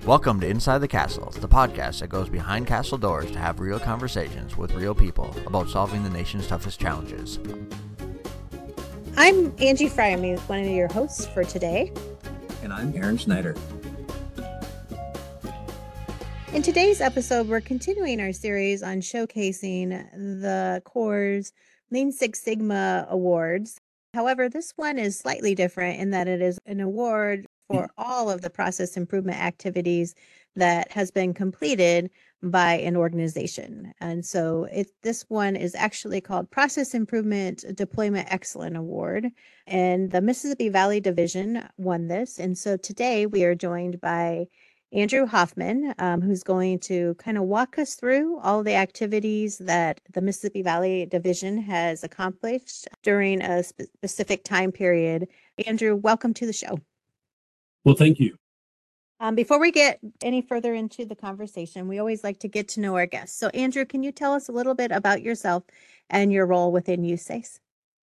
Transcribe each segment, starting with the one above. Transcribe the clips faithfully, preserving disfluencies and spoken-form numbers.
Welcome to Inside the Castle, the podcast that goes behind castle doors to have real conversations with real people about solving the nation's toughest challenges. I'm Angie Fryermuth, one of your hosts for today. And I'm Aaron Schneider. In today's episode, we're continuing our series on showcasing the Corps' Lean Six Sigma Awards. However, this one is slightly different in that it is an award for all of the process improvement activities that has been completed by an organization. And so it, this one is actually called Process Improvement Deployment Excellence Award. And the Mississippi Valley Division won this. And so today we are joined by Andrew Hoffman, um, who's going to kind of walk us through all the activities that the Mississippi Valley Division has accomplished during a spe- specific time period. Andrew, welcome to the show. Well, thank you. Um, before we get any further into the conversation, we always like to get to know our guests. So, Andrew, can you tell us a little bit about yourself and your role within U S A C E?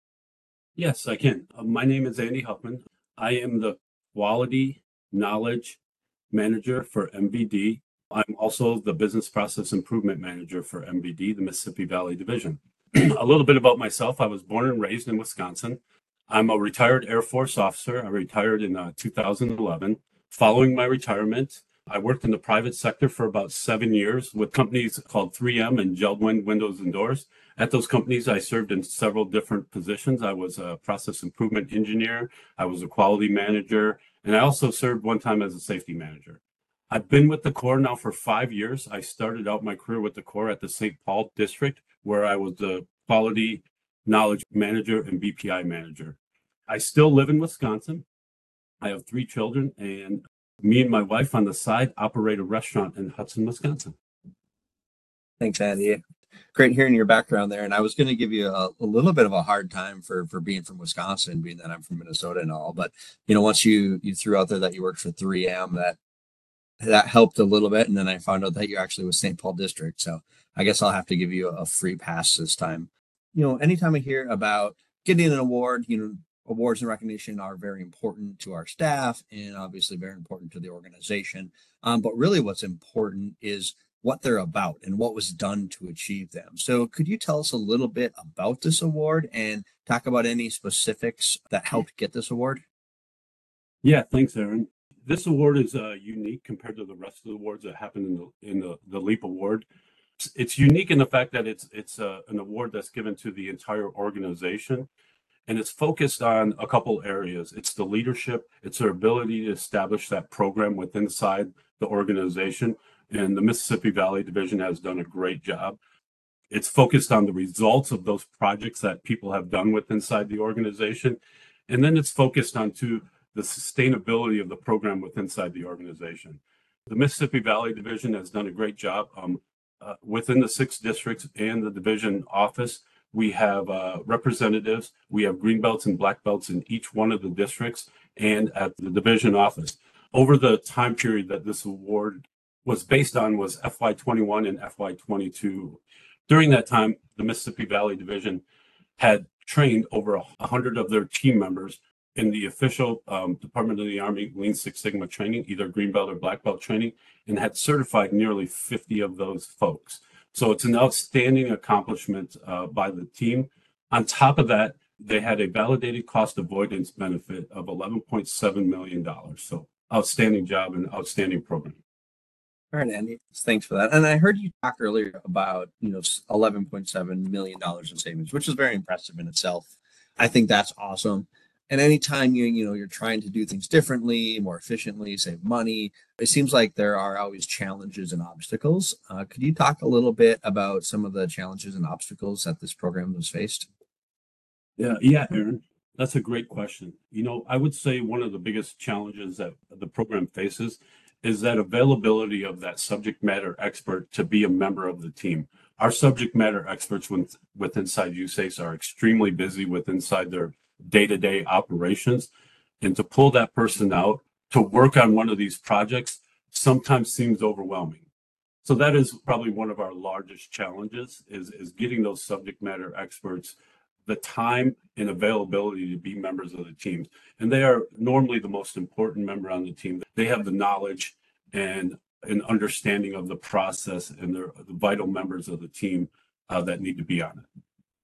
Yes, I can. Uh, my name is Andy Huffman. I am the Quality Knowledge Manager for M V D. I'm also the Business Process Improvement Manager for M V D, the Mississippi Valley Division. A little bit about myself. I was born and raised in Wisconsin. I'm a retired Air Force officer. I retired in uh, two thousand eleven. Following my retirement, I worked in the private sector for about seven years with companies called three M and Geldwind Windows and Doors. At those companies, I served in several different positions. I was a process improvement engineer. I was a quality manager, and I also served one time as a safety manager. I've been with the Corps now for five years. I started out my career with the Corps at the Saint Paul District, where I was the quality knowledge manager and B P I manager. I still live in Wisconsin. I have three children, and me and my wife on the side operate a restaurant in Hudson, Wisconsin. Thanks, Andy. Great hearing your background there. And I was going to give you a, a little bit of a hard time for, for being from Wisconsin, being that I'm from Minnesota and all. But, you know, once you, you threw out there that you worked for three M, that that helped a little bit. And then I found out that you actually was Saint Paul District. So I guess I'll have to give you a free pass this time. You know, anytime I hear about getting an award, you know, awards and recognition are very important to our staff and obviously very important to the organization. Um, but really what's important is what they're about and what was done to achieve them. So could you tell us a little bit about this award and talk about any specifics that helped get this award? Yeah, thanks, Aaron. This award is uh, unique compared to the rest of the awards that happen in the in the, the LEAP award. It's, it's unique in the fact that it's it's uh, an award that's given to the entire organization. And it's focused on a couple areas. It's the leadership, it's their ability to establish that program within inside the organization. And the Mississippi Valley Division has done a great job. It's focused on the results of those projects that people have done with inside the organization. And then it's focused on to the sustainability of the program with inside the organization. The Mississippi Valley Division has done a great job um, uh, within the six districts and the division office. We have uh, representatives, we have green belts and black belts in each one of the districts and at the division office. Over the time period that this award was based on was F Y twenty-one and F Y twenty-two. During that time, the Mississippi Valley Division had trained over a hundred of their team members in the official um, Department of the Army Lean Six Sigma training, either green belt or black belt training, and had certified nearly fifty of those folks. So it's an outstanding accomplishment uh, by the team. On top of that, they had a validated cost avoidance benefit of eleven point seven million dollars. So outstanding job and outstanding program. All right, Andy, thanks for that. And I heard you talk earlier about, you know, eleven point seven million dollars in savings, which is very impressive in itself. I think that's awesome. And anytime you, you know, you're trying to do things differently, more efficiently, save money, it seems like there are always challenges and obstacles. Uh, could you talk a little bit about some of the challenges and obstacles that this program was faced? Yeah, yeah, Aaron, that's a great question. You know, I would say one of the biggest challenges that the program faces is that availability of that subject matter expert to be a member of the team. Our subject matter experts with, with inside U S A C E are extremely busy with inside their day-to-day operations, and to pull that person out to work on one of these projects sometimes seems overwhelming. So that is probably one of our largest challenges is, is getting those subject matter experts the time and availability to be members of the team. And they are normally the most important member on the team. They have the knowledge and an understanding of the process and the, the vital members of the team uh, that need to be on it.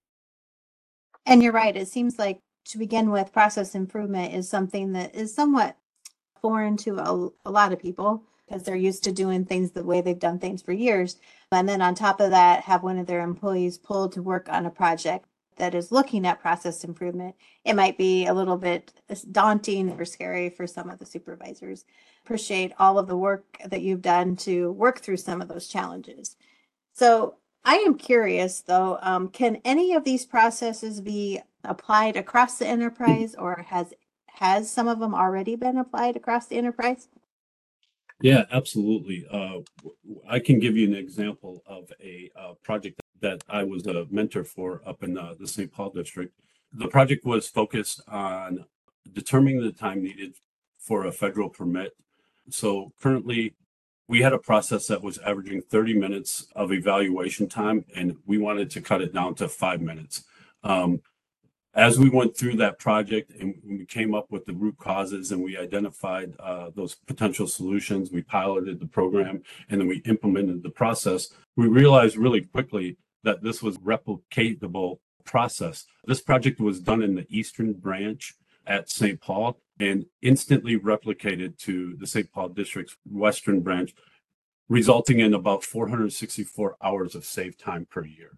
And you're right. It seems like, to begin with, process improvement is something that is somewhat foreign to a, a lot of people because they're used to doing things the way they've done things for years. And then on top of that, have one of their employees pulled to work on a project that is looking at process improvement. It might be a little bit daunting or scary for some of the supervisors. Appreciate all of the work that you've done to work through some of those challenges. So I am curious though, um, can any of these processes be applied across the enterprise, or has has some of them already been applied across the enterprise? Yeah, absolutely. Uh, I can give you an example of a uh, project that I was a mentor for up in uh, the Saint Paul district. The project was focused on determining the time needed for a federal permit. So currently, we had a process that was averaging thirty minutes of evaluation time, and we wanted to cut it down to five minutes. Um, as we went through that project and we came up with the root causes and we identified uh, those potential solutions, we piloted the program, and then we implemented the process, we realized really quickly that this was a replicatable process. This project was done in the Eastern Branch at Saint Paul and instantly replicated to the Saint Paul District's Western Branch, resulting in about four hundred sixty-four hours of saved time per year.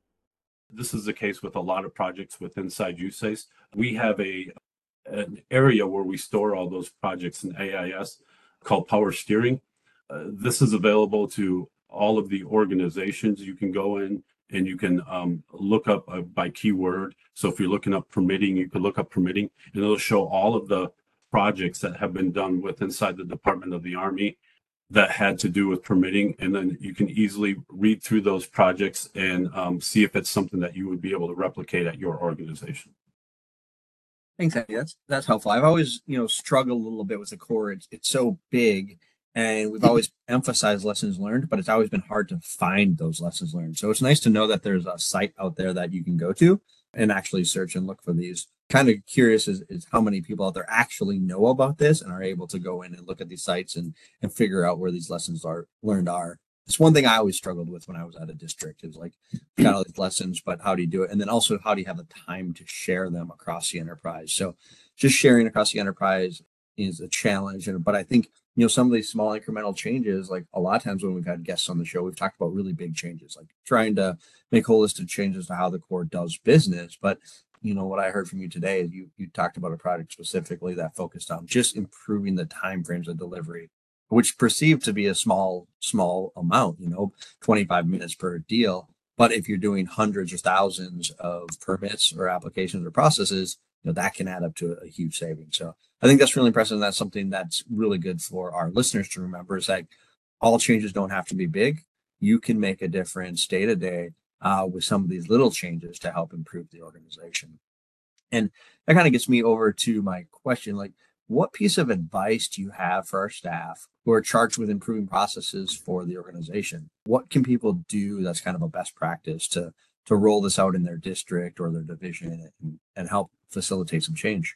This is the case with a lot of projects with inside U S A C E. We have a an area where we store all those projects in A I S called Power Steering. Uh, this is available to all of the organizations. You can go in and you can um, look up uh, by keyword. So if you're looking up permitting, you can look up permitting, and it'll show all of the projects that have been done with inside the Department of the Army that had to do with permitting. And then you can easily read through those projects and um, see if it's something that you would be able to replicate at your organization. Thanks, Andy. That's that's helpful. I've always, you know, struggled a little bit with the core. It's it's so big, and we've always emphasized lessons learned, but it's always been hard to find those lessons learned. So it's nice to know that there's a site out there that you can go to and actually search and look for these. Kind of curious is, is how many people out there actually know about this and are able to go in and look at these sites and and figure out where these lessons are learned are. It's one thing I always struggled with when I was at a district. It was like, you got all these lessons, but how do you do it? And then also, how do you have the time to share them across the enterprise? So just sharing across the enterprise is a challenge. And but I think, you know, some of these small incremental changes, like a lot of times when we've had guests on the show, we've talked about really big changes, like trying to make holistic changes to how the Corps does business. But you know, what I heard from you today is you you talked about a project specifically that focused on just improving the timeframes of delivery, which perceived to be a small, small amount, you know, twenty-five minutes per deal. But if you're doing hundreds or thousands of permits or applications or processes, you know, that can add up to a huge savings. So I think that's really impressive. And that's something that's really good for our listeners to remember, is that all changes don't have to be big. You can make a difference day to day uh, with some of these little changes to help improve the organization. And that kind of gets me over to my question, like, what piece of advice do you have for our staff who are charged with improving processes for the organization? What can people do that's kind of a best practice to to roll this out in their district or their division and, and help facilitate some change?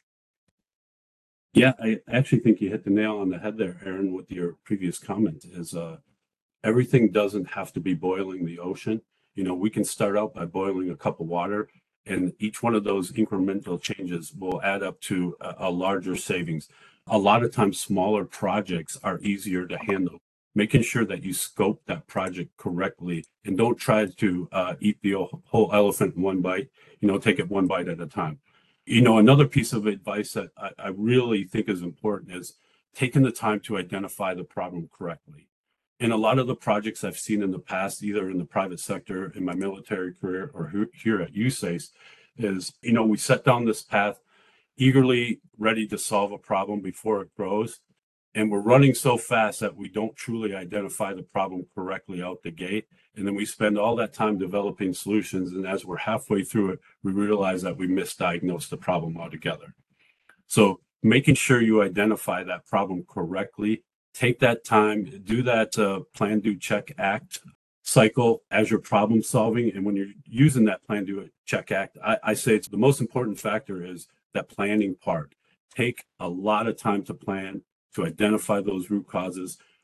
Yeah, I actually think you hit the nail on the head there, Aaron, with your previous comment. Is uh, everything doesn't have to be boiling the ocean. You know, we can start out by boiling a cup of water, and each one of those incremental changes will add up to a, a larger savings. A lot of times, smaller projects are easier to handle. Making sure that you scope that project correctly and don't try to uh, eat the whole elephant in one bite, you know, take it one bite at a time. You know, another piece of advice that I, I really think is important is taking the time to identify the problem correctly. In a lot of the projects I've seen in the past, either in the private sector, in my military career, or here at U S A C E, is, you know, we set down this path eagerly ready to solve a problem before it grows. And we're running so fast that we don't truly identify the problem correctly out the gate. And then we spend all that time developing solutions. And as we're halfway through it, we realize that we misdiagnosed the problem altogether. So making sure you identify that problem correctly, take that time, do that uh, plan, do, check, act cycle as you're problem solving. And when you're using that plan, do, check, act, I, I say it's the most important factor is that planning part. Take a lot of time to plan, to identify those root causes,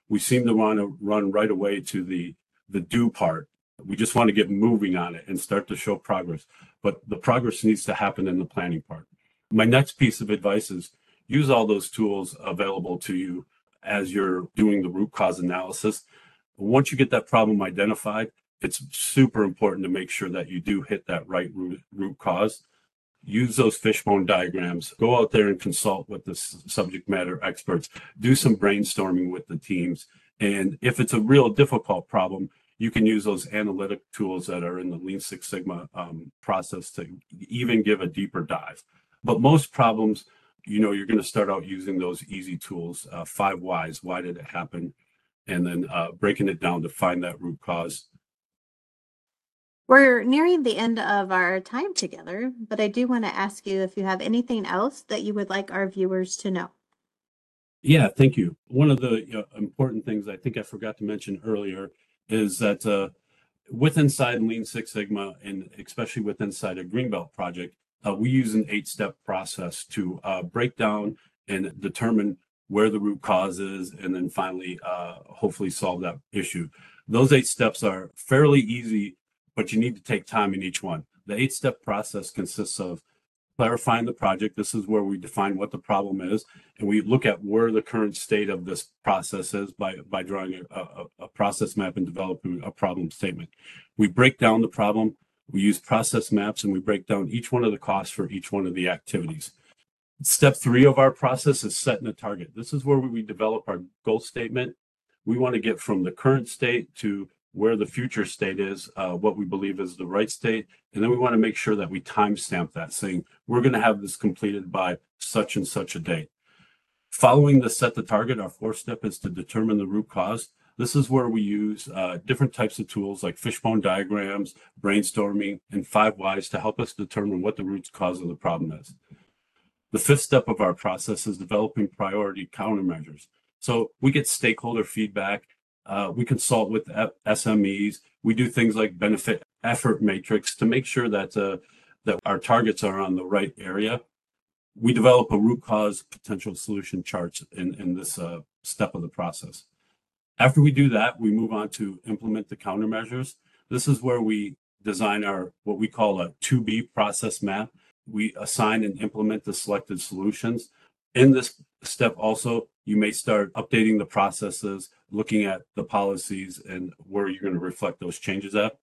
we seem to want to run right away to the the do part. We just want to get moving on it and start to show progress. But the progress needs to happen in the planning part. My next piece of advice is use all those tools available to you as you're doing the root cause analysis. Once you get that problem identified, it's super important to make sure that you do hit that right root, root cause. Use those fishbone diagrams. Go out there and consult with the s- subject matter experts. Do some brainstorming with the teams. And if it's a real difficult problem, you can use those analytic tools that are in the Lean Six Sigma um, process to even give a deeper dive. But most problems, you know, you're going to start out using those easy tools, uh, five whys. Why did it happen? And then uh, breaking it down to find that root cause. We're nearing the end of our time together, but I do want to ask you if you have anything else that you would like our viewers to know. Yeah, thank you. One of the uh, important things I think I forgot to mention earlier is that uh, with inside Lean Six Sigma, and especially with inside a Greenbelt project, uh, we use an eight-step process to uh, break down and determine where the root cause is, and then finally, uh, hopefully solve that issue. Those eight steps are fairly easy, but you need to take time in each one. The eight-step process consists of clarifying the project. This is where we define what the problem is, and we look at where the current state of this process is by, by drawing a, a, a process map and developing a problem statement. We break down the problem, we use process maps, and we break down each one of the costs for each one of the activities. Step three of our process is setting a target. This is where we develop our goal statement. We want to get from the current state to where the future state is, uh, what we believe is the right state. And then we want to make sure that we timestamp that, saying we're going to have this completed by such and such a date. Following the set the target, our fourth step is to determine the root cause. This is where we use uh, different types of tools like fishbone diagrams, brainstorming, and five whys to help us determine what the root cause of the problem is. The fifth step of our process is developing priority countermeasures. So we get stakeholder feedback. Uh, we consult with S M Es. We do things like benefit effort matrix to make sure that uh, that our targets are on the right area. We develop a root cause potential solution charts in, in this uh, step of the process. After we do that, we move on to implement the countermeasures. This is where we design our what we call a two B process map. We assign and implement the selected solutions. In this step also, you may start updating the processes, looking at the policies and where you're going to reflect those changes at.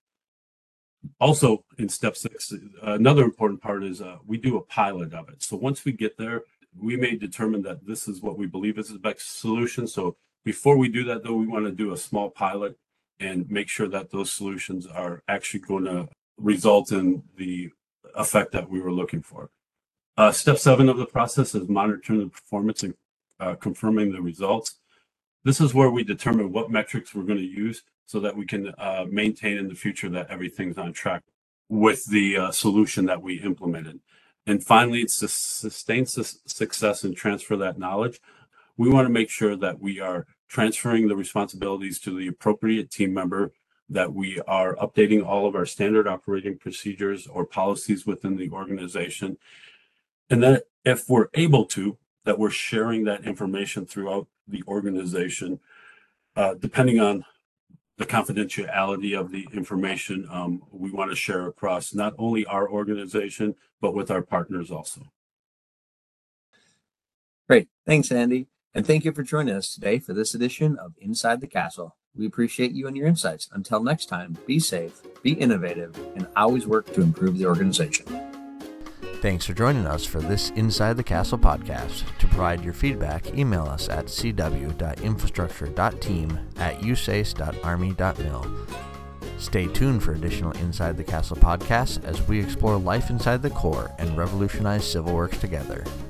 Also, in step six, another important part is uh, we do a pilot of it. So once we get there, we may determine that this is what we believe is the best solution. So before we do that, though, we want to do a small pilot and make sure that those solutions are actually going to result in the effect that we were looking for. Uh, step seven of the process is monitoring the performance and uh, confirming the results. This is where we determine what metrics we're going to use so that we can uh, maintain in the future that everything's on track with the uh, solution that we implemented. And finally, it's to sustain su- success and transfer that knowledge. We want to make sure that we are transferring the responsibilities to the appropriate team member, that we are updating all of our standard operating procedures or policies within the organization. And that if we're able to, that we're sharing that information throughout the organization, uh, depending on the confidentiality of the information um, we want to share across not only our organization, but with our partners also. Great. Thanks, Andy. And thank you for joining us today for this edition of Inside the Castle. We appreciate you and your insights. Until next time, be safe, be innovative, and always work to improve the organization. Thanks for joining us for this Inside the Castle podcast. To provide your feedback, email us at c w dot infrastructure dot team at u s a c e dot army dot mil. Stay tuned for additional Inside the Castle podcasts as we explore life inside the Corps and revolutionize civil works together.